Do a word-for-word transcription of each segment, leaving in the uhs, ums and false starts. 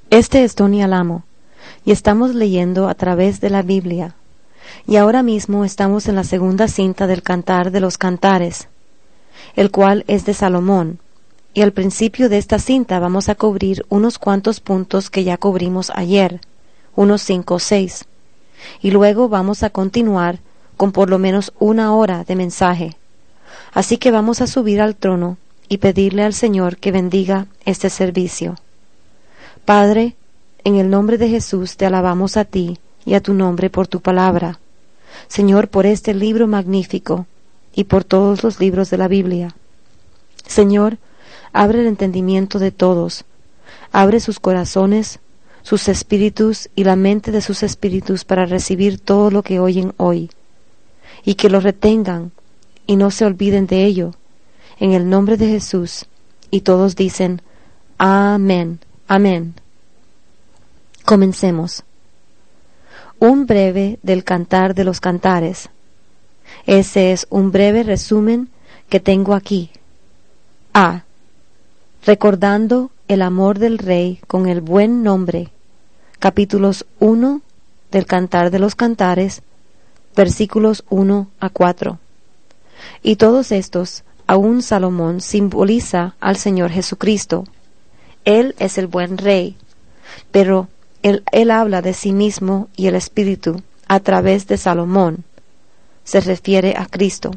Este es Tony Alamo, y estamos leyendo a través de la Biblia, y ahora mismo estamos en la segunda cinta del Cantar de los Cantares, el cual es de Salomón, y al principio de esta cinta vamos a cubrir unos cuantos puntos que ya cubrimos ayer, unos cinco o seis, y luego vamos a continuar con por lo menos una hora de mensaje. Así que vamos a subir al trono y pedirle al Señor que bendiga este servicio. Padre, en el nombre de Jesús te alabamos a ti y a tu nombre por tu palabra. Señor, por este libro magnífico y por todos los libros de la Biblia. Señor, abre el entendimiento de todos, abre sus corazones, sus espíritus y la mente de sus espíritus para recibir todo lo que oyen hoy, y que lo retengan y no se olviden de ello, en el nombre de Jesús. Y todos dicen, amén, amén. Comencemos. Un breve del Cantar de los Cantares. Ese es un breve resumen que tengo aquí. A. Recordando el amor del Rey con el buen nombre. Capítulos uno del Cantar de los Cantares, versículos uno a cuatro. Y todos estos, aún Salomón simboliza al Señor Jesucristo. Él es el buen Rey, pero Él, él habla de sí mismo y el Espíritu a través de Salomón. Se refiere a Cristo.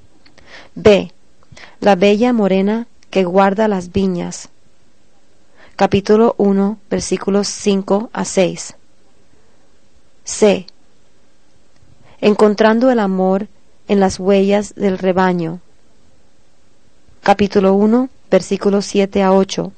B. La bella morena que guarda las viñas. Capítulo uno, versículos cinco a seis. C. Encontrando el amor en las huellas del rebaño. Capítulo uno, versículos siete a ocho.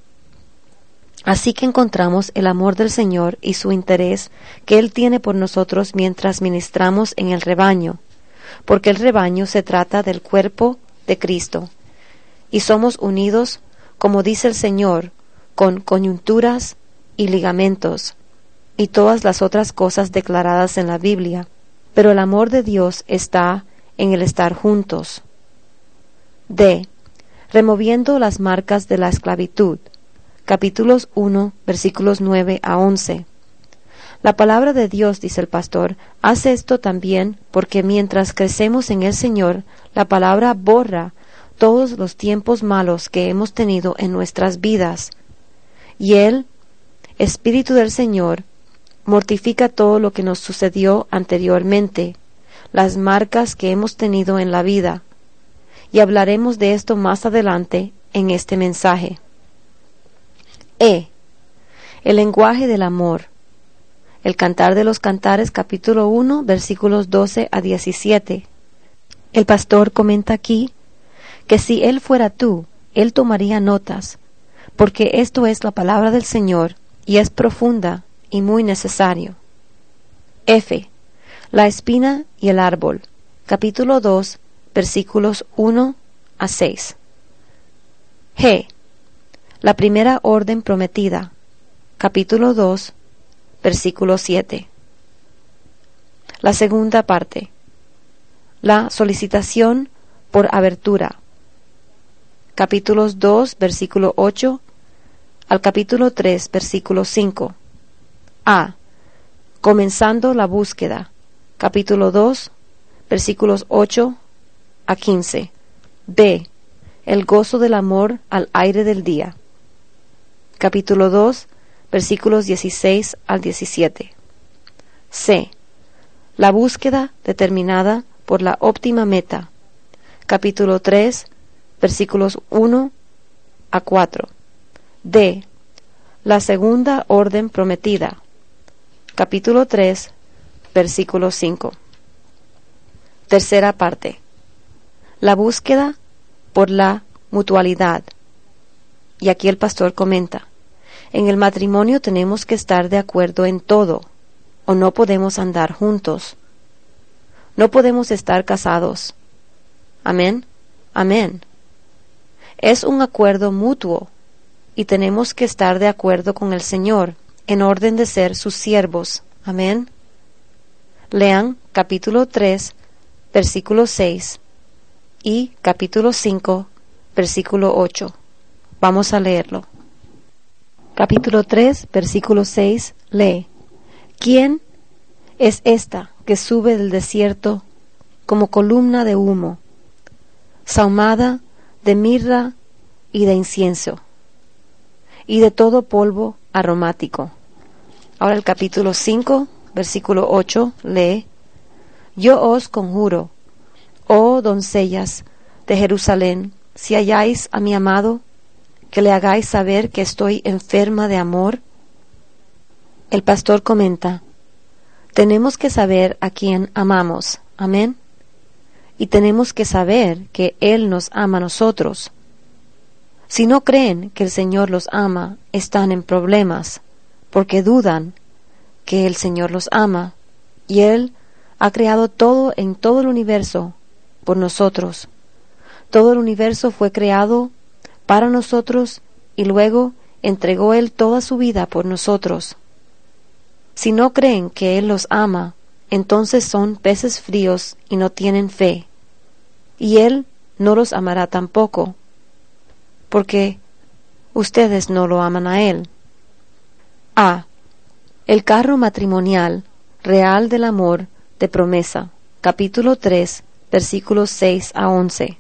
Así que encontramos el amor del Señor y su interés que Él tiene por nosotros mientras ministramos en el rebaño, porque el rebaño se trata del cuerpo de Cristo, y somos unidos, como dice el Señor, con coyunturas y ligamentos, y todas las otras cosas declaradas en la Biblia, pero el amor de Dios está en el estar juntos. D. Removiendo las marcas de la esclavitud. Capítulos uno, versículos nueve a once. La palabra de Dios, dice el pastor, hace esto también porque mientras crecemos en el Señor, la palabra borra todos los tiempos malos que hemos tenido en nuestras vidas. Y Él, Espíritu del Señor, mortifica todo lo que nos sucedió anteriormente, las marcas que hemos tenido en la vida. Y hablaremos de esto más adelante en este mensaje. E. El lenguaje del amor. El Cantar de los Cantares, capítulo uno, versículos doce a diecisiete. El pastor comenta aquí que si él fuera tú, él tomaría notas, porque esto es la palabra del Señor y es profunda y muy necesario. F. La espina y el árbol. Capítulo dos, versículos uno a seis. G. La primera orden prometida. Capítulo dos, versículo siete. La segunda parte. La solicitación por abertura. Capítulos dos, versículo ocho, al capítulo tres, versículo cinco. A. Comenzando la búsqueda. Capítulo dos, versículos ocho a quince. B. El gozo del amor al aire del día. Capítulo dos, versículos dieciséis al diecisiete. C. La búsqueda determinada por la óptima meta. Capítulo tres, versículos uno a cuatro. D. La segunda orden prometida. Capítulo tres, versículo cinco. Tercera parte. La búsqueda por la mutualidad. Y aquí el pastor comenta, en el matrimonio tenemos que estar de acuerdo en todo, o no podemos andar juntos. No podemos estar casados. Amén, amén. Es un acuerdo mutuo, y tenemos que estar de acuerdo con el Señor, en orden de ser sus siervos. Amén. Lean capítulo tres, versículo seis, y capítulo cinco, versículo ocho. Vamos a leerlo. Capítulo tres, versículo seis, lee: ¿Quién es esta que sube del desierto como columna de humo, sahumada de mirra y de incienso, y de todo polvo aromático? Ahora el capítulo cinco, versículo ocho, lee: Yo os conjuro, oh doncellas de Jerusalén, si halláis a mi amado, que le hagáis saber que estoy enferma de amor. El pastor comenta: tenemos que saber a quién amamos, amén, y tenemos que saber que Él nos ama a nosotros. Si no creen que el Señor los ama, están en problemas, porque dudan que el Señor los ama, y Él ha creado todo en todo el universo por nosotros. Todo el universo fue creado para nosotros y luego entregó Él toda su vida por nosotros. Si no creen que Él los ama, entonces son peces fríos y no tienen fe, y Él no los amará tampoco, porque ustedes no lo aman a Él. A. El carro matrimonial real del amor de promesa, capítulo tres, versículos seis a once.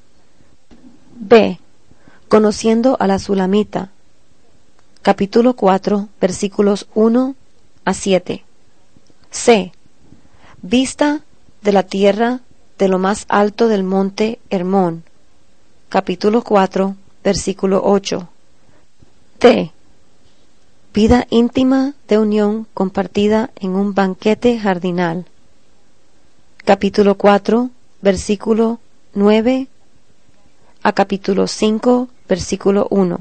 B. Conociendo a la Sulamita, capítulo cuatro, versículos uno a siete. C. Vista de la tierra de lo más alto del monte Hermón, capítulo cuatro, versículo ocho. D. Vida íntima de unión compartida en un banquete jardinal, capítulo cuatro, versículo nueve a capítulo cinco, versículo uno.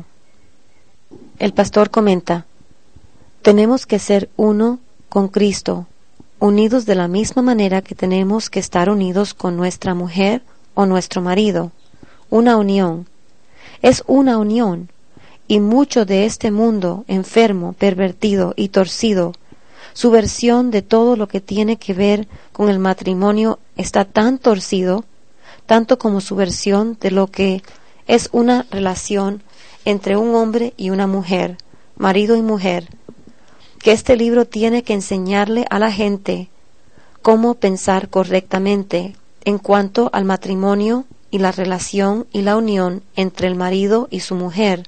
El pastor comenta: tenemos que ser uno con Cristo, unidos de la misma manera que tenemos que estar unidos con nuestra mujer o nuestro marido. Una unión. Es una unión. Y mucho de este mundo enfermo, pervertido y torcido, su versión de todo lo que tiene que ver con el matrimonio está tan torcido, tanto como su versión de lo que es una relación entre un hombre y una mujer, marido y mujer, que este libro tiene que enseñarle a la gente cómo pensar correctamente en cuanto al matrimonio y la relación y la unión entre el marido y su mujer.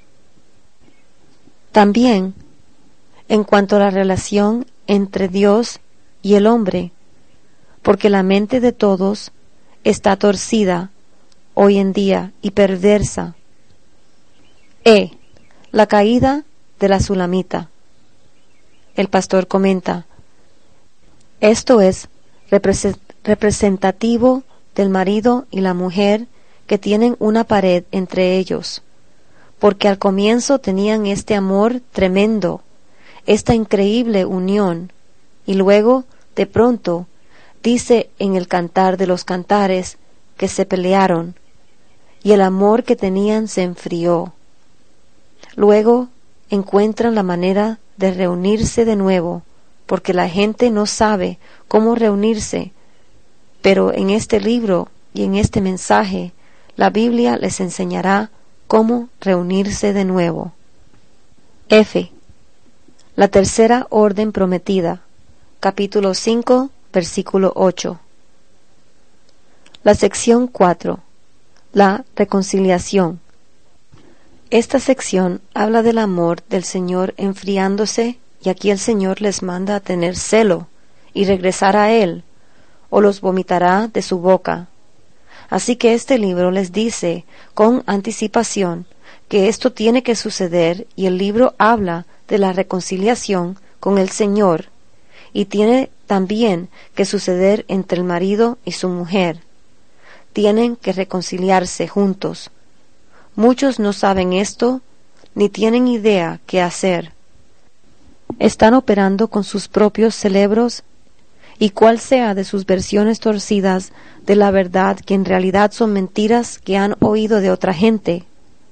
También en cuanto a la relación entre Dios y el hombre, porque la mente de todos está torcida hoy en día y perversa. E. La caída de la Sulamita. El pastor comenta: esto es representativo del marido y la mujer que tienen una pared entre ellos, porque al comienzo tenían este amor tremendo, esta increíble unión, y luego, de pronto, dice en el Cantar de los Cantares que se pelearon, y el amor que tenían se enfrió. Luego encuentran la manera de reunirse de nuevo, porque la gente no sabe cómo reunirse, pero en este libro y en este mensaje, la Biblia les enseñará cómo reunirse de nuevo. F. La tercera orden prometida, capítulo cinco, versículo ocho. La sección cuatro. La reconciliación. Esta sección habla del amor del Señor enfriándose, y aquí el Señor les manda a tener celo y regresar a Él, o los vomitará de su boca. Así que este libro les dice con anticipación que esto tiene que suceder, y el libro habla de la reconciliación con el Señor, y tiene también que suceder entre el marido y su mujer. Tienen que reconciliarse juntos. Muchos no saben esto, ni tienen idea qué hacer. Están operando con sus propios cerebros, y cuál sea de sus versiones torcidas de la verdad, que en realidad son mentiras que han oído de otra gente.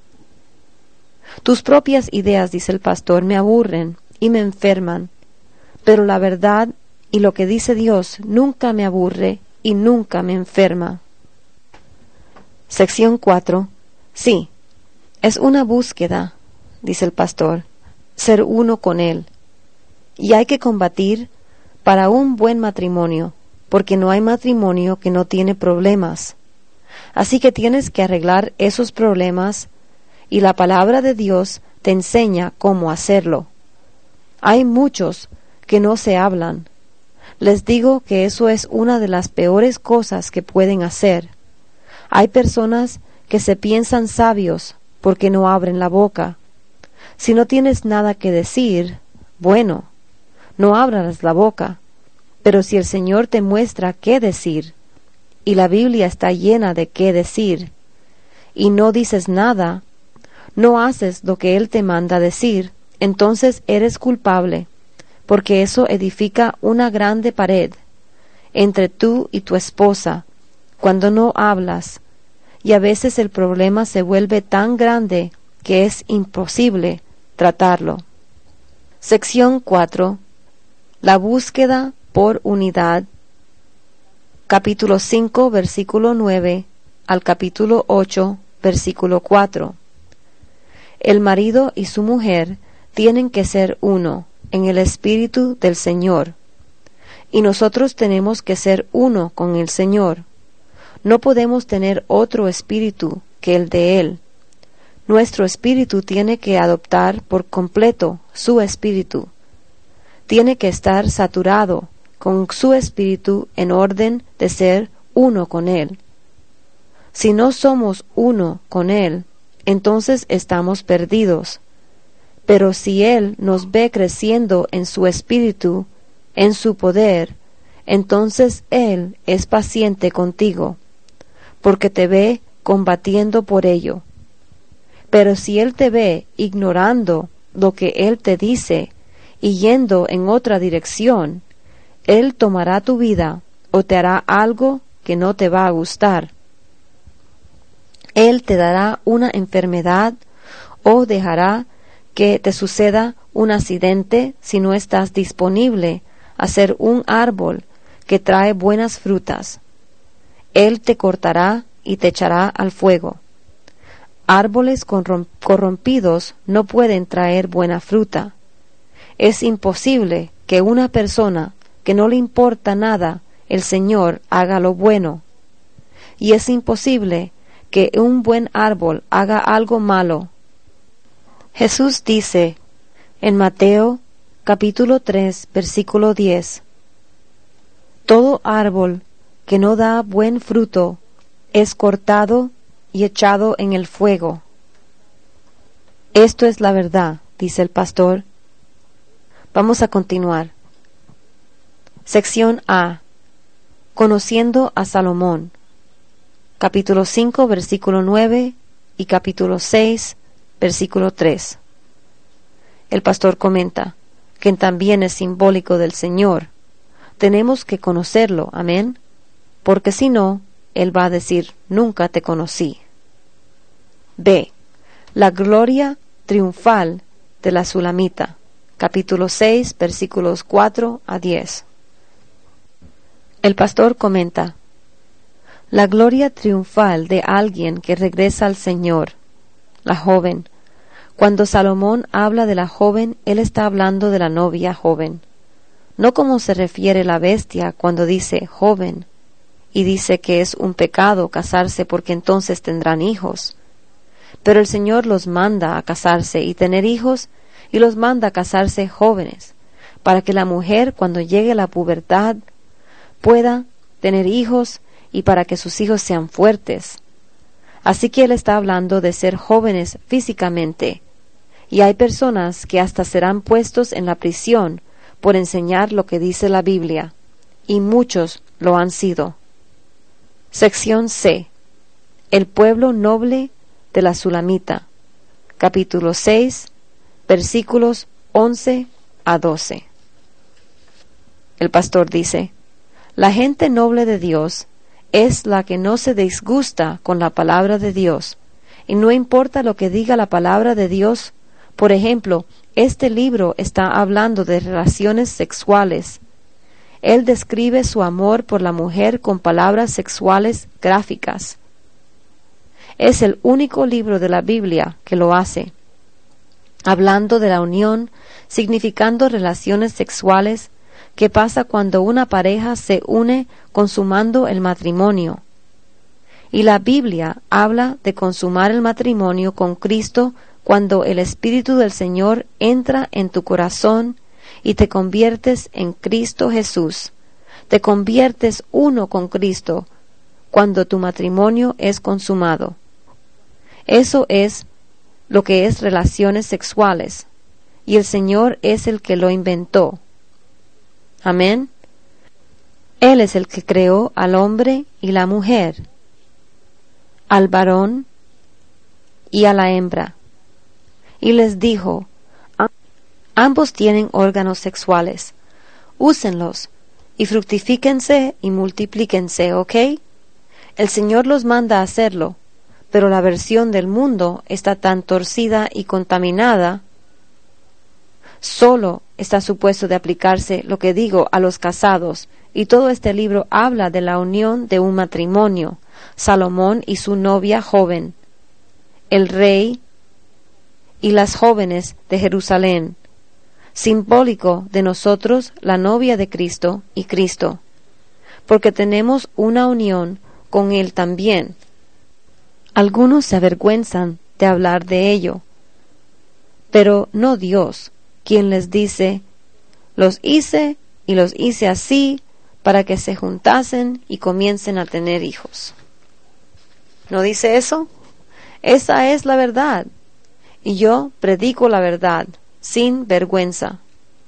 Tus propias ideas, dice el pastor, me aburren y me enferman, pero la verdad y lo que dice Dios nunca me aburre y nunca me enferma. Sección cuatro. Sí, es una búsqueda, dice el pastor. ser uno con Él. Y hay que combatir para un buen matrimonio, porque no hay matrimonio que no tiene problemas. Así que tienes que arreglar esos problemas y la palabra de Dios te enseña cómo hacerlo. Hay muchos que no se hablan. Les digo que eso es una de las peores cosas que pueden hacer. Hay personas que se piensan sabios porque no abren la boca. Si no tienes nada que decir, bueno, no abras la boca. Pero si el Señor te muestra qué decir, y la Biblia está llena de qué decir, y no dices nada, no haces lo que Él te manda decir, entonces eres culpable, porque eso edifica una grande pared entre tú y tu esposa cuando no hablas, y a veces el problema se vuelve tan grande que es imposible tratarlo. Sección cuatro. La búsqueda por unidad. Capítulo cinco, versículo nueve al capítulo ocho, versículo cuatro. El marido y su mujer tienen que ser uno en el Espíritu del Señor, y nosotros tenemos que ser uno con el Señor. No podemos tener otro espíritu que el de Él. Nuestro espíritu tiene que adoptar por completo su espíritu. Tiene que estar saturado con su espíritu en orden de ser uno con Él. Si no somos uno con Él, entonces estamos perdidos. Pero si Él nos ve creciendo en su espíritu, en su poder, entonces Él es paciente contigo, porque te ve combatiendo por ello. Pero si Él te ve ignorando lo que Él te dice y yendo en otra dirección, Él tomará tu vida o te hará algo que no te va a gustar. Él te dará una enfermedad o dejará que te suceda un accidente si no estás disponible a ser un árbol que trae buenas frutas. Él te cortará y te echará al fuego. Árboles corrompidos no pueden traer buena fruta. Es imposible que una persona que no le importa nada el Señor haga lo bueno. Y es imposible que un buen árbol haga algo malo. Jesús dice en Mateo capítulo tres, versículo diez, todo árbol que no da buen fruto es cortado y echado en el fuego. Esto es la verdad, dice el pastor. Vamos a continuar. Sección A. Conociendo a Salomón. Capítulo cinco, versículo nueve y capítulo seis, versículo tres. El pastor comenta que también es simbólico del Señor. Tenemos que conocerlo, amén, porque si no, Él va a decir, nunca te conocí. B. La gloria triunfal de la Sulamita. Capítulo seis, versículos cuatro a diez. El pastor comenta, la gloria triunfal de alguien que regresa al Señor, la joven. Cuando Salomón habla de la joven, él está hablando de la novia joven, no como se refiere la bestia cuando dice joven, y dice que es un pecado casarse porque entonces tendrán hijos. Pero el Señor los manda a casarse y tener hijos, y los manda a casarse jóvenes, para que la mujer cuando llegue a la pubertad pueda tener hijos y para que sus hijos sean fuertes. Así que él está hablando de ser jóvenes físicamente, y hay personas que hasta serán puestos en la prisión por enseñar lo que dice la Biblia, y muchos lo han sido. Sección C. El pueblo noble de la Sulamita. Capítulo seis, versículos once a doce. El pastor dice, la gente noble de Dios es la que no se disgusta con la palabra de Dios, y no importa lo que diga la palabra de Dios. Por ejemplo, este libro está hablando de relaciones sexuales. Él describe su amor por la mujer con palabras sexuales gráficas. Es el único libro de la Biblia que lo hace. hablando de la unión, significando relaciones sexuales que pasa cuando una pareja se une consumando el matrimonio. Y la Biblia habla de consumar el matrimonio con Cristo cuando el Espíritu del Señor entra en tu corazón y te conviertes en Cristo Jesús. Te conviertes uno con Cristo cuando tu matrimonio es consumado. Eso es lo que es relaciones sexuales, y el Señor es el que lo inventó. Amén. Él es el que creó al hombre y la mujer, al varón y a la hembra, y les dijo, ambos tienen órganos sexuales, úsenlos y fructifíquense y multiplíquense, ¿ok? El Señor los manda a hacerlo, pero la versión del mundo está tan torcida y contaminada. Solo está supuesto de aplicarse lo que digo a los casados, y todo este libro habla de la unión de un matrimonio, Salomón y su novia joven, el rey y las jóvenes de Jerusalén, simbólico de nosotros, la novia de Cristo y Cristo, porque tenemos una unión con Él también. Algunos se avergüenzan de hablar de ello, pero no Dios, quien les dice, los hice y los hice así para que se juntasen y comiencen a tener hijos. ¿No dice eso? Esa es la verdad, y yo predico la verdad sin vergüenza.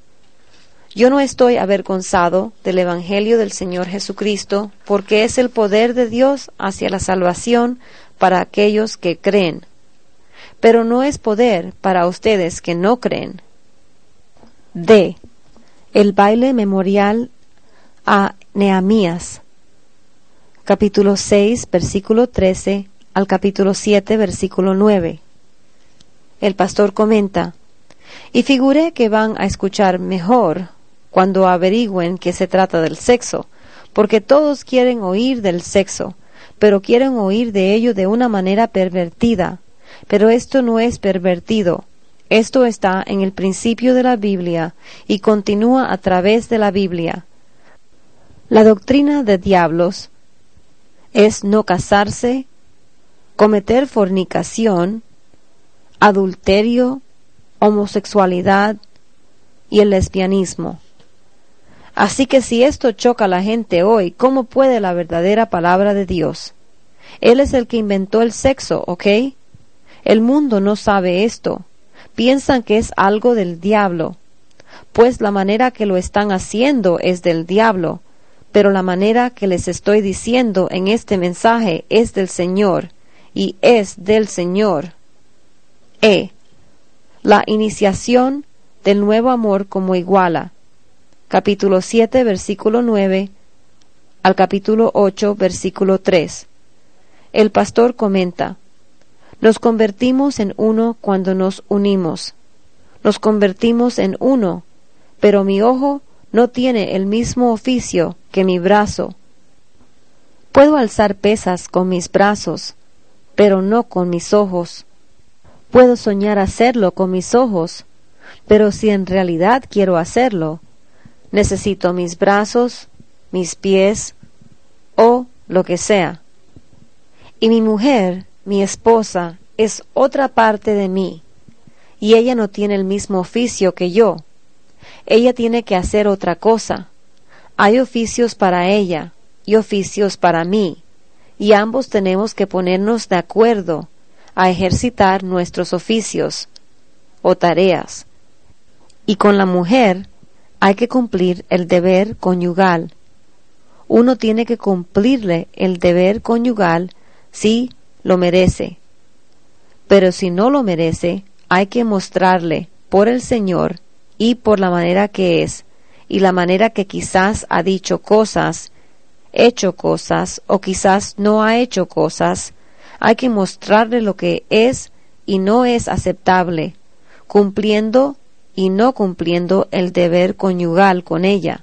Yo no estoy avergonzado del Evangelio del Señor Jesucristo, porque es el poder de Dios hacia la salvación para aquellos que creen, pero no es poder para ustedes que no creen. D. El baile memorial a Nehemías, capítulo seis, versículo trece al capítulo siete, versículo nueve. El pastor comenta, y figuré que van a escuchar mejor cuando averigüen que se trata del sexo, porque todos quieren oír del sexo, pero quieren oír de ello de una manera pervertida. Pero esto no es pervertido. Esto está en el principio de la Biblia y continúa a través de la Biblia. La doctrina de diablos es no casarse, cometer fornicación, adulterio, homosexualidad y el lesbianismo. Así que si esto choca a la gente hoy, ¿cómo puede la verdadera palabra de Dios? Él es el que inventó el sexo, ¿ok? El mundo no sabe esto. Piensan que es algo del diablo, pues la manera que lo están haciendo es del diablo, pero la manera que les estoy diciendo en este mensaje es del Señor, y es del Señor. E. La iniciación del nuevo amor como iguala. Capítulo siete, versículo nueve, al capítulo ocho, versículo tres. El pastor comenta, nos convertimos en uno cuando nos unimos. Nos convertimos en uno, pero mi ojo no tiene el mismo oficio que mi brazo. Puedo alzar pesas con mis brazos, pero no con mis ojos. Puedo soñar hacerlo con mis ojos, pero si en realidad quiero hacerlo, necesito mis brazos, mis pies o lo que sea. Y mi mujer, mi esposa, es otra parte de mí, y ella no tiene el mismo oficio que yo. Ella tiene que hacer otra cosa. Hay oficios para ella y oficios para mí, y ambos tenemos que ponernos de acuerdo a ejercitar nuestros oficios o tareas. Y con la mujer hay que cumplir el deber conyugal. Uno tiene que cumplirle el deber conyugal si lo merece. Pero si no lo merece, hay que mostrarle por el Señor y por la manera que es, y la manera que quizás ha dicho cosas, hecho cosas, o quizás no ha hecho cosas. Hay que mostrarle lo que es y no es aceptable, cumpliendo y no cumpliendo el deber conyugal con ella.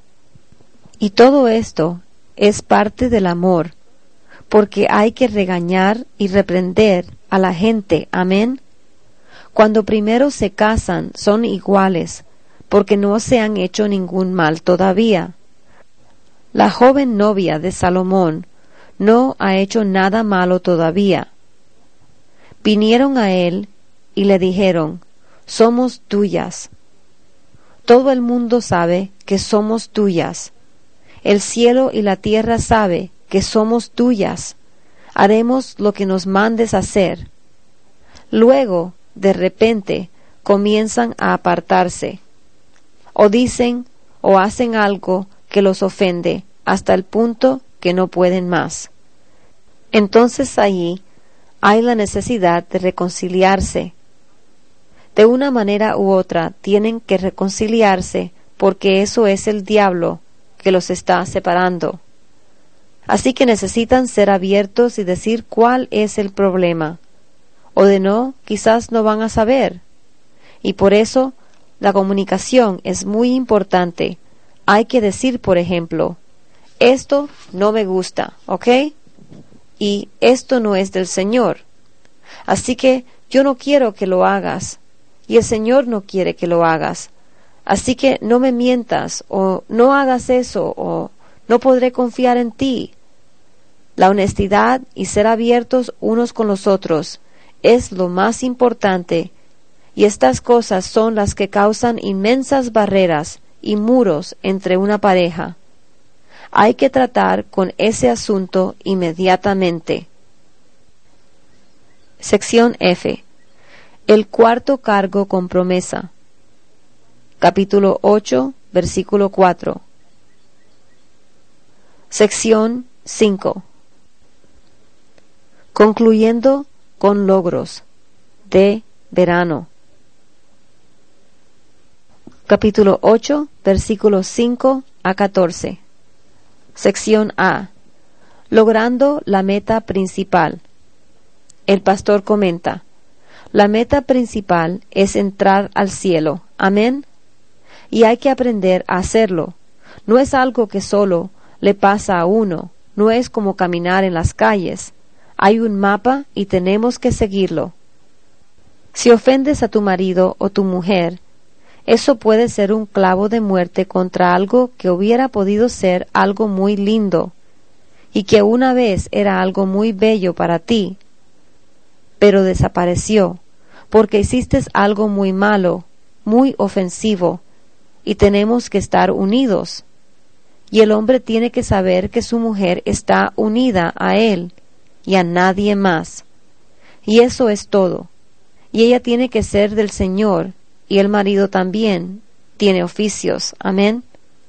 Y todo esto es parte del amor, porque hay que regañar y reprender a la gente. Amén. Cuando primero se casan son iguales, porque no se han hecho ningún mal todavía. La joven novia de Salomón no ha hecho nada malo todavía. Vinieron a él y le dijeron: somos tuyas. Todo el mundo sabe que somos tuyas. El cielo y la tierra sabe que somos tuyas. Haremos lo que nos mandes hacer. Luego, de repente, comienzan a apartarse, o dicen o hacen algo que los ofende hasta el punto que no pueden más. Entonces allí hay la necesidad de reconciliarse. De una manera u otra tienen que reconciliarse, porque eso es el diablo que los está separando. Así que necesitan ser abiertos y decir cuál es el problema, o de no, quizás no van a saber. Y por eso la comunicación es muy importante. Hay que decir, por ejemplo, esto no me gusta, ¿ok? Y esto no es del Señor. Así que yo no quiero que lo hagas, y el Señor no quiere que lo hagas. Así que no me mientas, o no hagas eso, o no podré confiar en ti. La honestidad y ser abiertos unos con los otros es lo más importante, y estas cosas son las que causan inmensas barreras y muros entre una pareja. Hay que tratar con ese asunto inmediatamente. Sección F. El cuarto cargo con promesa. Capítulo ocho, versículo cuatro. Sección cinco. Concluyendo con logros de verano. Capítulo ocho, versículos cinco a catorce. Sección A. Logrando la meta principal. El pastor comenta: la meta principal es entrar al cielo. Amén. Y hay que aprender a hacerlo. No es algo que solo le pasa a uno. No es como caminar en las calles. Hay un mapa y tenemos que seguirlo. Si ofendes a tu marido o tu mujer, eso puede ser un clavo de muerte contra algo que hubiera podido ser algo muy lindo y que una vez era algo muy bello para ti, pero desapareció porque hiciste algo muy malo, muy ofensivo, y tenemos que estar unidos. Y el hombre tiene que saber que su mujer está unida a él y a nadie más. Y eso es todo. Y ella tiene que ser del Señor, y el marido también tiene oficios. Amén.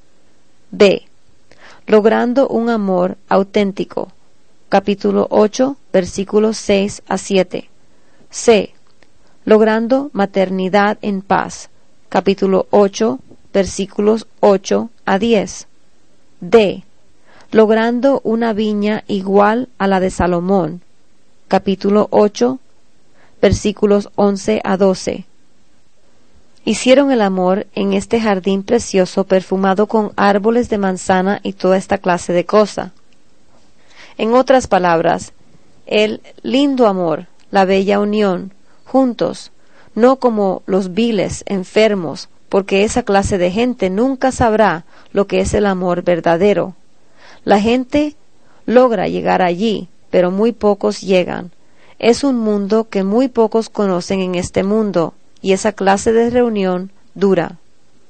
B. Logrando un amor auténtico. Capítulo ocho, versículos seis a siete. C. Logrando maternidad en paz. Capítulo ocho, versículos ocho a diez. D. Logrando una viña igual a la de Salomón. Capítulo ocho, versículos once a doce. Hicieron el amor en este jardín precioso perfumado con árboles de manzana y toda esta clase de cosa. En otras palabras, el lindo amor, la bella unión, juntos, no como los viles enfermos, porque esa clase de gente nunca sabrá lo que es el amor verdadero. La gente logra llegar allí, pero muy pocos llegan. Es un mundo que muy pocos conocen en este mundo, y esa clase de reunión dura.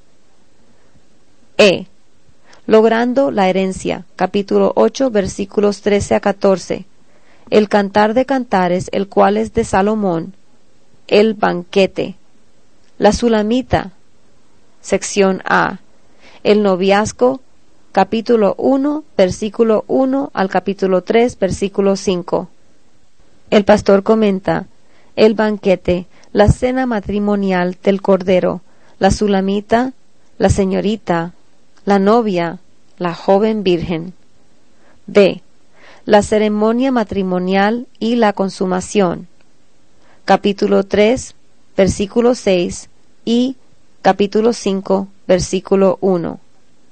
E. Logrando la herencia. Capítulo ocho, versículos trece a catorce. El cantar de cantares, el cual es de Salomón. El banquete. La Sulamita. Sección A. El noviazgo. Capítulo uno, versículo uno al capítulo tres, versículo cinco. El pastor comenta: el banquete, la cena matrimonial del Cordero, la Sulamita, la señorita, la novia, la joven virgen. B. La ceremonia matrimonial y la consumación. Capítulo tres, versículo seis y capítulo cinco, versículo uno.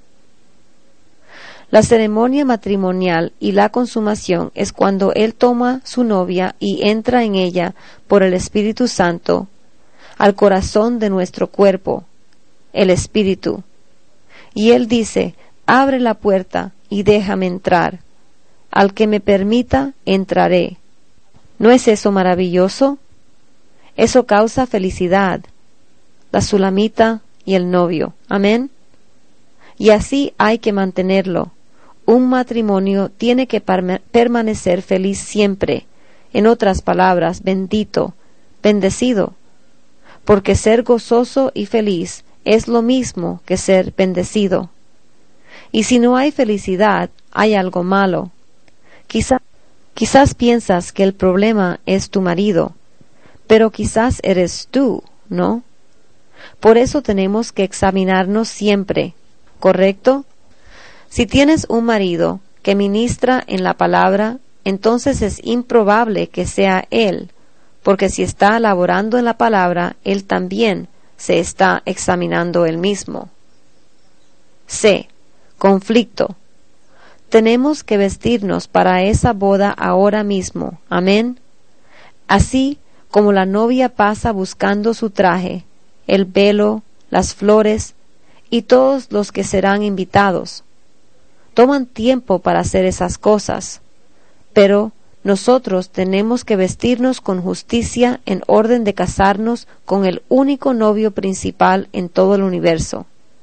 La ceremonia matrimonial y la consumación es cuando él toma su novia y entra en ella por el Espíritu Santo. al corazón de nuestro cuerpo, el espíritu. Y Él dice, abre la puerta y déjame entrar. Al que me permita, entraré. ¿No es eso maravilloso? Eso causa felicidad. La sulamita y el novio. Amén. Y así hay que mantenerlo. Un matrimonio tiene que permanecer feliz siempre. En otras palabras, bendito, bendecido. Porque ser gozoso y feliz es lo mismo que ser bendecido. Y si no hay felicidad, hay algo malo. Quizá, quizás piensas que el problema es tu marido, pero quizás eres tú, ¿no? Por eso tenemos que examinarnos siempre, ¿correcto? Si tienes un marido que ministra en la palabra, entonces es improbable que sea él, porque si está laborando en la palabra, él también se está examinando él mismo. C. Conflicto. Tenemos que vestirnos para esa boda ahora mismo. Amén. Así como la novia pasa buscando su traje, el velo, las flores y todos los que serán invitados. Toman tiempo para hacer esas cosas, pero nosotros tenemos que vestirnos con justicia en orden de casarnos con el único novio principal en todo el universo.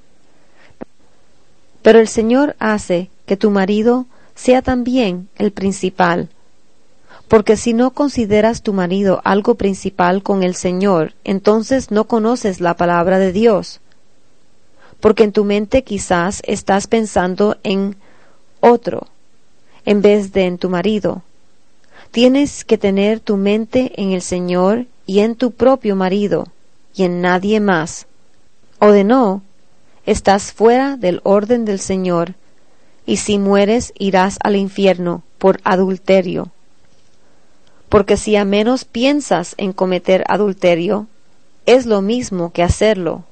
Pero el Señor hace que tu marido sea también el principal, porque si no consideras tu marido algo principal con el Señor, entonces no conoces la palabra de Dios, porque en tu mente quizás estás pensando en otro, en vez de en tu marido. Tienes que tener tu mente en el Señor y en tu propio marido, y en nadie más. O de no, estás fuera del orden del Señor, y si mueres irás al infierno por adulterio. Porque si a menos piensas en cometer adulterio, es lo mismo que hacerlo.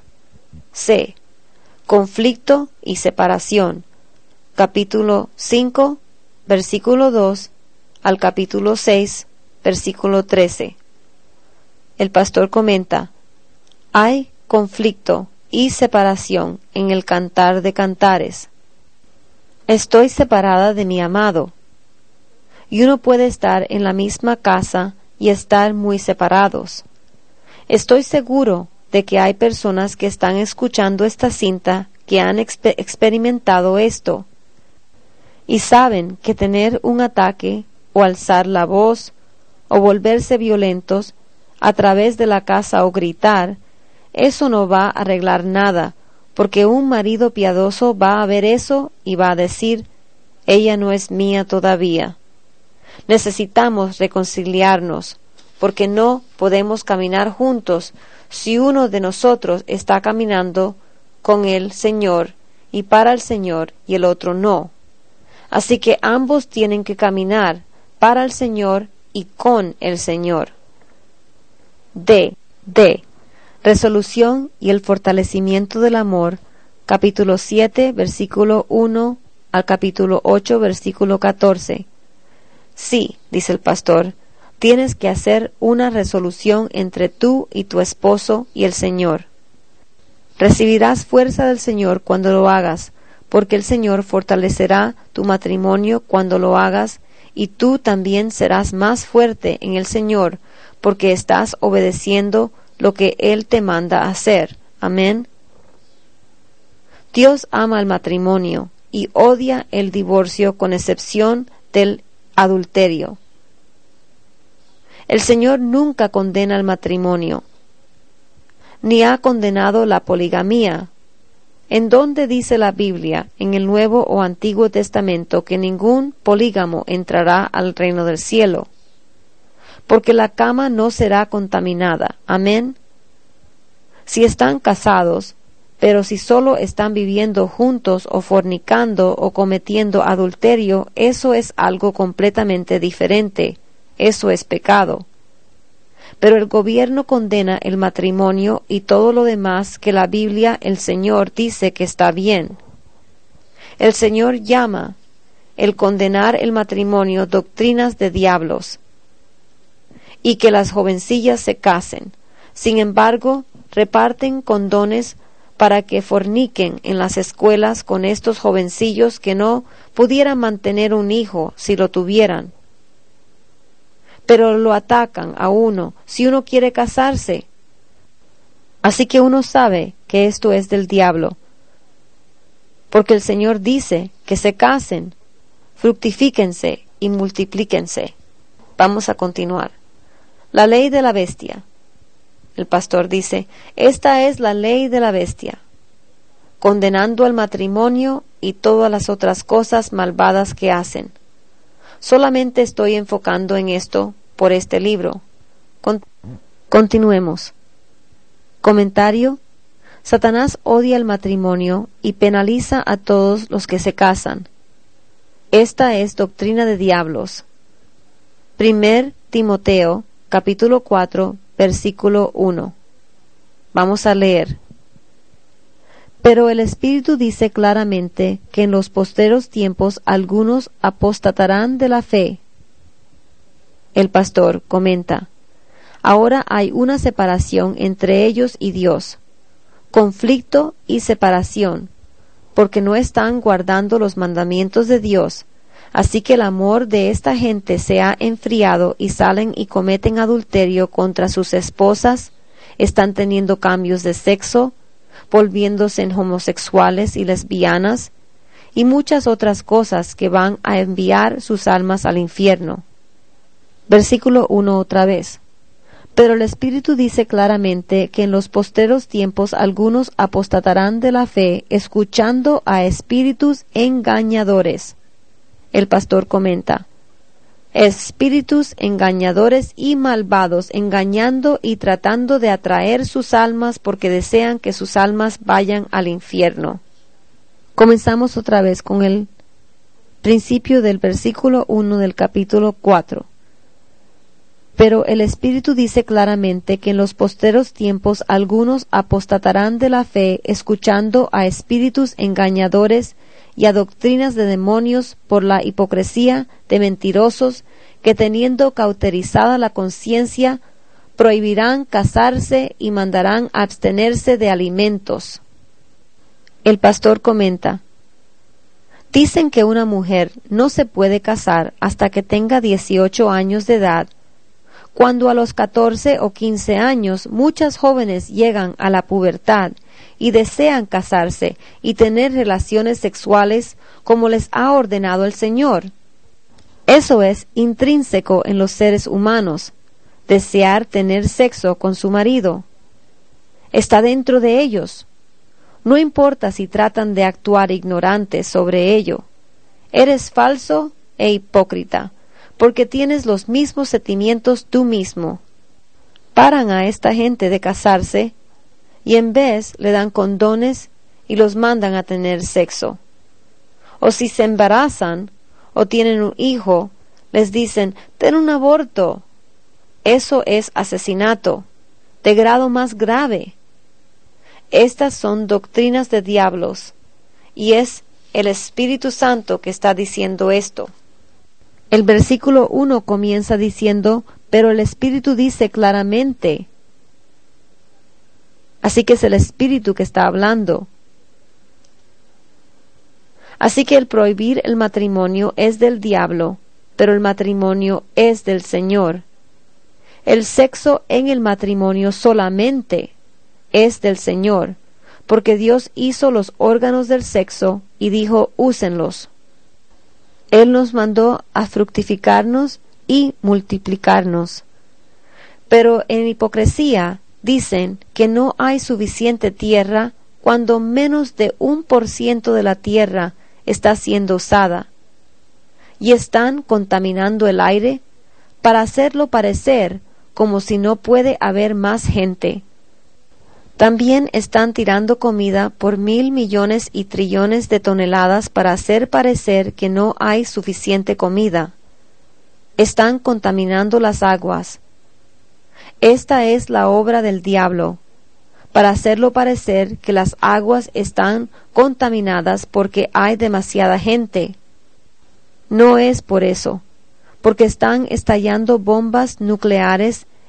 C. Conflicto y separación. Capítulo cinco, versículo dos, al capítulo seis, versículo trece. El pastor comenta, hay conflicto y separación en el Cantar de Cantares. Estoy separada de mi amado. Y uno puede estar en la misma casa y estar muy separados. Estoy seguro de que hay personas que están escuchando esta cinta que han exper- experimentado esto y saben que tener un ataque o alzar la voz o volverse violentos a través de la casa o gritar, eso no va a arreglar nada, porque un marido piadoso va a ver eso y va a decir, ella no es mía todavía. Necesitamos reconciliarnos, porque no podemos caminar juntos si uno de nosotros está caminando con el Señor y para el Señor y el otro no. Así que ambos tienen que caminar para el Señor y con el Señor. D. D. Resolución y el fortalecimiento del amor, capítulo siete, versículo uno al capítulo ocho, versículo catorce. Sí, dice el pastor, tienes que hacer una resolución entre tú y tu esposo y el Señor. Recibirás fuerza del Señor cuando lo hagas, porque el Señor fortalecerá tu matrimonio cuando lo hagas, y tú también serás más fuerte en el Señor, porque estás obedeciendo lo que Él te manda hacer. Amén. Dios ama el matrimonio y odia el divorcio con excepción del adulterio. El Señor nunca condena el matrimonio, ni ha condenado la poligamía. ¿En dónde dice la Biblia, en el Nuevo o Antiguo Testamento, que ningún polígamo entrará al reino del cielo? Porque la cama no será contaminada. Amén. Si están casados, pero si solo están viviendo juntos o fornicando o cometiendo adulterio, eso es algo completamente diferente. Eso es pecado. Pero el gobierno condena el matrimonio y todo lo demás que la Biblia, el Señor, dice que está bien. El Señor llama el condenar el matrimonio doctrinas de diablos y que las jovencillas se casen. Sin embargo, reparten condones para que forniquen en las escuelas con estos jovencillos que no pudieran mantener un hijo si lo tuvieran. Pero lo atacan a uno si uno quiere casarse. Así que uno sabe que esto es del diablo, porque el Señor dice que se casen, fructifíquense y multiplíquense. Vamos a continuar. La ley de la bestia. El pastor dice, esta es la ley de la bestia, condenando el matrimonio y todas las otras cosas malvadas que hacen. Solamente estoy enfocando en esto por este libro. Con- Continuemos. Comentario. Satanás odia el matrimonio y penaliza a todos los que se casan. Esta es doctrina de diablos. Primer Timoteo, capítulo cuatro, versículo uno. Vamos a leer. Pero el Espíritu dice claramente que en los posteros tiempos algunos apostatarán de la fe. El pastor comenta, ahora hay una separación entre ellos y Dios, conflicto y separación, porque no están guardando los mandamientos de Dios, así que el amor de esta gente se ha enfriado y salen y cometen adulterio contra sus esposas, están teniendo cambios de sexo, volviéndose en homosexuales y lesbianas, y muchas otras cosas que van a enviar sus almas al infierno. Versículo uno otra vez. Pero el Espíritu dice claramente que en los posteros tiempos algunos apostatarán de la fe, escuchando a espíritus engañadores. El pastor comenta, espíritus engañadores y malvados, engañando y tratando de atraer sus almas porque desean que sus almas vayan al infierno. Comenzamos otra vez con el principio del versículo uno del capítulo cuatro. Pero el Espíritu dice claramente que en los posteros tiempos algunos apostatarán de la fe, escuchando a espíritus engañadores y a doctrinas de demonios por la hipocresía de mentirosos que, teniendo cauterizada la conciencia, prohibirán casarse y mandarán abstenerse de alimentos. El pastor comenta, dicen que una mujer no se puede casar hasta que tenga dieciocho años de edad, cuando a los catorce o quince años muchas jóvenes llegan a la pubertad y desean casarse y tener relaciones sexuales como les ha ordenado el Señor. Eso es intrínseco en los seres humanos, desear tener sexo con su marido. Está dentro de ellos. No importa si tratan de actuar ignorantes sobre ello. Eres falso e hipócrita, porque tienes los mismos sentimientos tú mismo. Paran a esta gente de casarse y en vez le dan condones y los mandan a tener sexo. O si se embarazan o tienen un hijo, les dicen, ten un aborto. Eso es asesinato, de grado más grave. Estas son doctrinas de diablos, y es el Espíritu Santo que está diciendo esto. El versículo uno comienza diciendo, pero el Espíritu dice claramente. Así que es el Espíritu que está hablando. Así que el prohibir el matrimonio es del diablo, pero el matrimonio es del Señor. El sexo en el matrimonio solamente es del Señor, porque Dios hizo los órganos del sexo y dijo, úsenlos. Él nos mandó a fructificarnos y multiplicarnos. Pero en hipocresía dicen que no hay suficiente tierra cuando menos de un por ciento de la tierra está siendo usada, y están contaminando el aire para hacerlo parecer como si no puede haber más gente. También están tirando comida por mil millones y trillones de toneladas para hacer parecer que no hay suficiente comida. Están contaminando las aguas. Esta es la obra del diablo, para hacerlo parecer que las aguas están contaminadas porque hay demasiada gente. No es por eso, porque están estallando bombas nucleares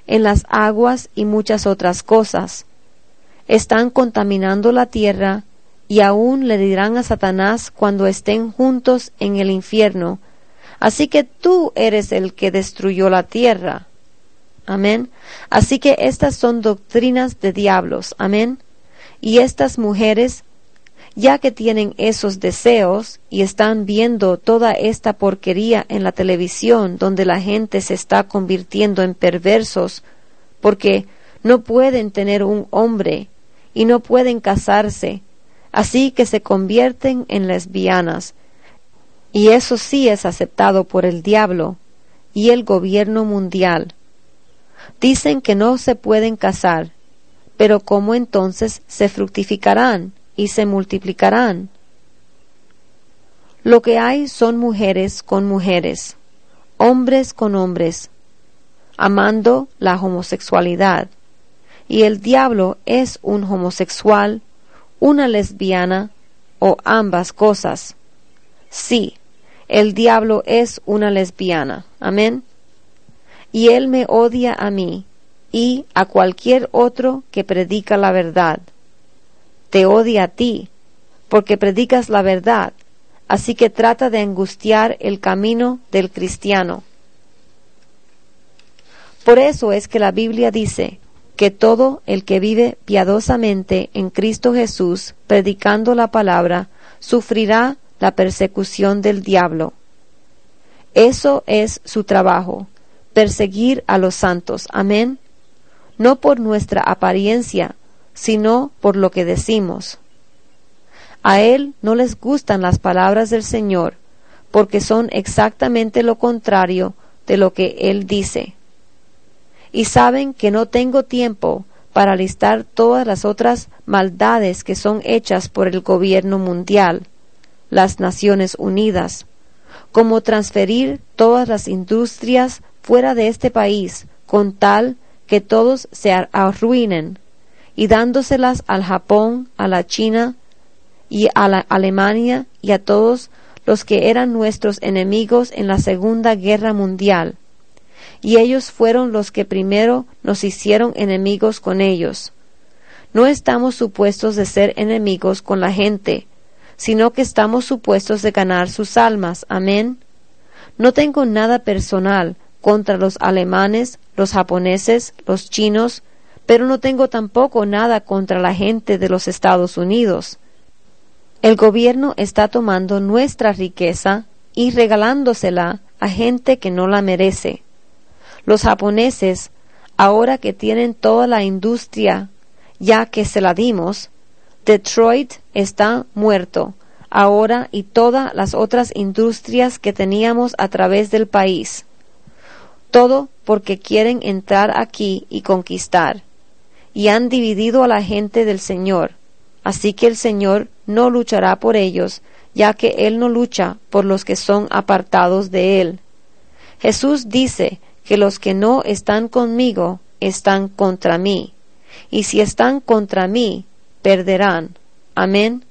en las aguas y muchas otras cosas. Están contaminando la tierra y aún le dirán a Satanás cuando estén juntos en el infierno: así que tú eres el que destruyó la tierra. Amén. Así que estas son doctrinas de diablos. Amén. Y estas mujeres, ya que tienen esos deseos y están viendo toda esta porquería en la televisión, donde la gente se está convirtiendo en perversos porque no pueden tener un hombre y no pueden casarse, así que se convierten en lesbianas. Y eso sí es aceptado por el diablo y el gobierno mundial. Dicen que no se pueden casar, pero ¿cómo entonces se fructificarán y se multiplicarán? Lo que hay son mujeres con mujeres, hombres con hombres, amando la homosexualidad. Y el diablo es un homosexual, una lesbiana o ambas cosas. Sí, el diablo es una lesbiana. Amén. Y él me odia a mí y a cualquier otro que predica la verdad. Te odia a ti, porque predicas la verdad, así que trata de angustiar el camino del cristiano. Por eso es que la Biblia dice que todo el que vive piadosamente en Cristo Jesús, predicando la palabra, sufrirá la persecución del diablo. Eso es su trabajo, perseguir a los santos. Amén. No por nuestra apariencia, sino por lo que decimos. A él no les gustan las palabras del Señor, porque son exactamente lo contrario de lo que él dice. Y saben que no tengo tiempo para listar todas las otras maldades que son hechas por el gobierno mundial, las Naciones Unidas, como transferir todas las industrias fuera de este país con tal que todos se arruinen, y dándoselas al Japón, a la China y a la Alemania y a todos los que eran nuestros enemigos en la Segunda Guerra Mundial. Y ellos fueron los que primero nos hicieron enemigos con ellos. No estamos supuestos de ser enemigos con la gente, sino que estamos supuestos de ganar sus almas. Amén. No tengo nada personal contra los alemanes, los japoneses, los chinos, pero no tengo tampoco nada contra la gente de los Estados Unidos. El gobierno está tomando nuestra riqueza y regalándosela a gente que no la merece. Los japoneses, ahora que tienen toda la industria, ya que se la dimos, Detroit está muerto ahora y todas las otras industrias que teníamos a través del país. Todo porque quieren entrar aquí y conquistar. Y han dividido a la gente del Señor. Así que el Señor no luchará por ellos, ya que Él no lucha por los que son apartados de Él. Jesús dice que los que no están conmigo están contra mí, y si están contra mí, perderán. Amén.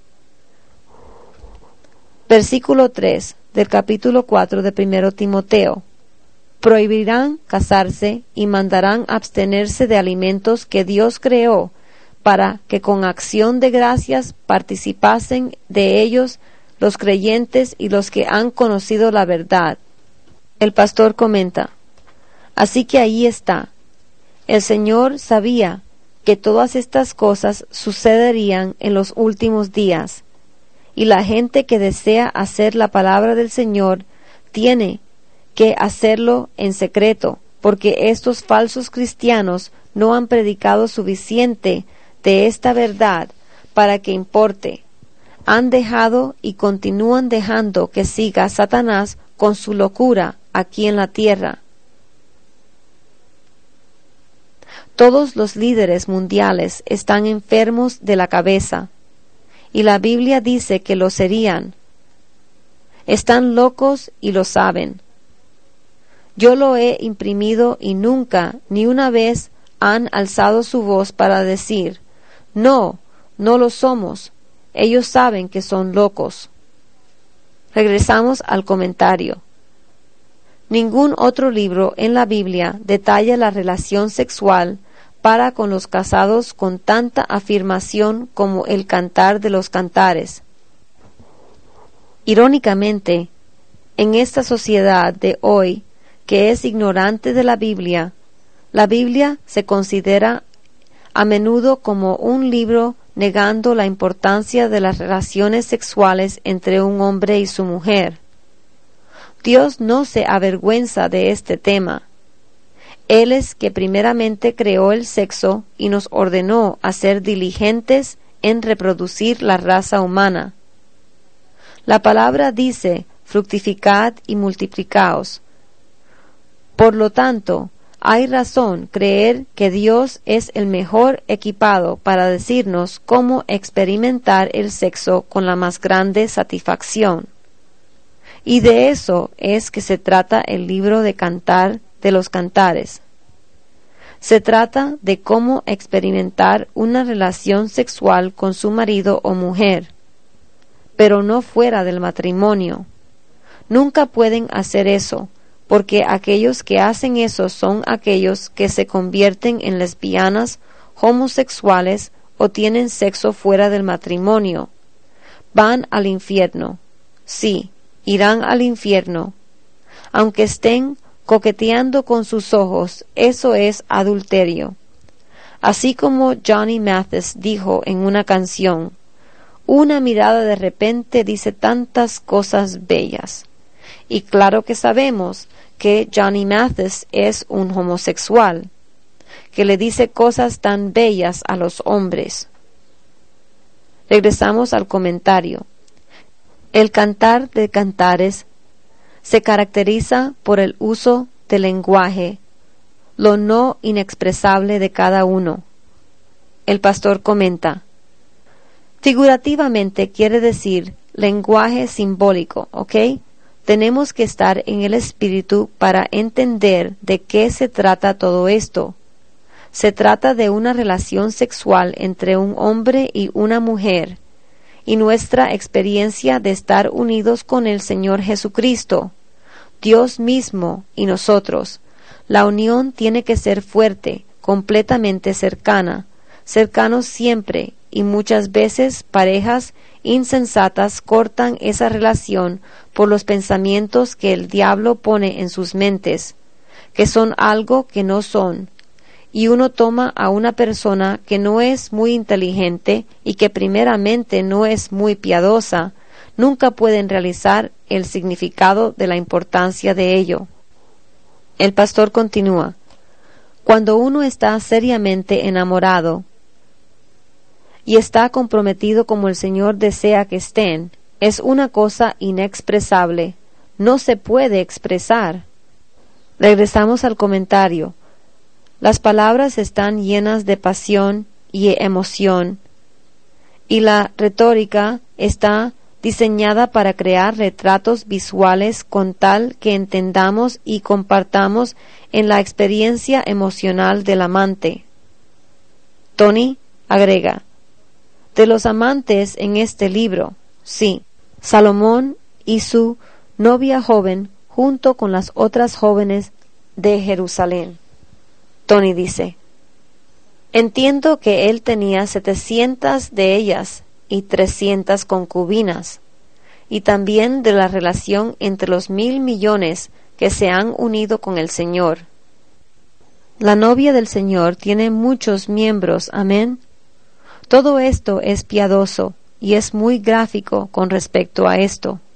Versículo tres del capítulo cuatro de Primero Timoteo. Prohibirán casarse y mandarán abstenerse de alimentos que Dios creó, para que con acción de gracias participasen de ellos los creyentes y los que han conocido la verdad. El pastor comenta: así que ahí está. El Señor sabía que todas estas cosas sucederían en los últimos días, y la gente que desea hacer la palabra del Señor tiene que hacerlo en secreto, porque estos falsos cristianos no han predicado suficiente de esta verdad para que importe. Han dejado y continúan dejando que siga Satanás con su locura aquí en la tierra. Todos los líderes mundiales están enfermos de la cabeza, y la Biblia dice que lo serían. Están locos y lo saben. Yo lo he imprimido y nunca, ni una vez, han alzado su voz para decir: no, no lo somos. Ellos saben que son locos. Regresamos al comentario. Ningún otro libro en la Biblia detalla la relación sexual para con los casados con tanta afirmación como el Cantar de los Cantares. Irónicamente, en esta sociedad de hoy que es ignorante de la Biblia, la Biblia se considera a menudo como un libro negando la importancia de las relaciones sexuales entre un hombre y su mujer. Dios no se avergüenza de este tema. Él es que primeramente creó el sexo y nos ordenó a ser diligentes en reproducir la raza humana. La palabra dice, fructificad y multiplicaos. Por lo tanto, hay razón creer que Dios es el mejor equipado para decirnos cómo experimentar el sexo con la más grande satisfacción. Y de eso es que se trata el libro de Cantar de los Cantares. Se trata de cómo experimentar una relación sexual con su marido o mujer, pero no fuera del matrimonio. Nunca pueden hacer eso, porque aquellos que hacen eso son aquellos que se convierten en lesbianas, homosexuales o tienen sexo fuera del matrimonio. Van al infierno. Sí, irán al infierno. Aunque estén coqueteando con sus ojos, eso es adulterio. Así como Johnny Mathis dijo en una canción, una mirada de repente dice tantas cosas bellas. Y claro que sabemos que Johnny Mathis es un homosexual, que le dice cosas tan bellas a los hombres. Regresamos al comentario. El Cantar de Cantares se caracteriza por el uso del lenguaje, lo no inexpresable de cada uno. El pastor comenta, figurativamente quiere decir lenguaje simbólico, ¿ok? Tenemos que estar en el espíritu para entender de qué se trata todo esto. Se trata de una relación sexual entre un hombre y una mujer, y nuestra experiencia de estar unidos con el Señor Jesucristo, Dios mismo y nosotros. La unión tiene que ser fuerte, completamente cercana, cercanos siempre, y muchas veces parejas insensatas cortan esa relación por los pensamientos que el diablo pone en sus mentes, que son algo que no son, y uno toma a una persona que no es muy inteligente y que primeramente no es muy piadosa, nunca pueden realizar el significado de la importancia de ello. El pastor continúa, cuando uno está seriamente enamorado y está comprometido como el Señor desea que estén, es una cosa inexpresable, no se puede expresar. Regresamos al comentario. Las palabras están llenas de pasión y emoción, y la retórica está diseñada para crear retratos visuales con tal que entendamos y compartamos en la experiencia emocional del amante. Tony agrega, de los amantes en este libro, sí, Salomón y su novia joven junto con las otras jóvenes de Jerusalén. Tony dice, entiendo que él tenía setecientas de ellas y trescientas concubinas, y también de la relación entre los mil millones que se han unido con el Señor. La novia del Señor tiene muchos miembros, amén. Todo esto es piadoso y es muy gráfico con respecto a esto.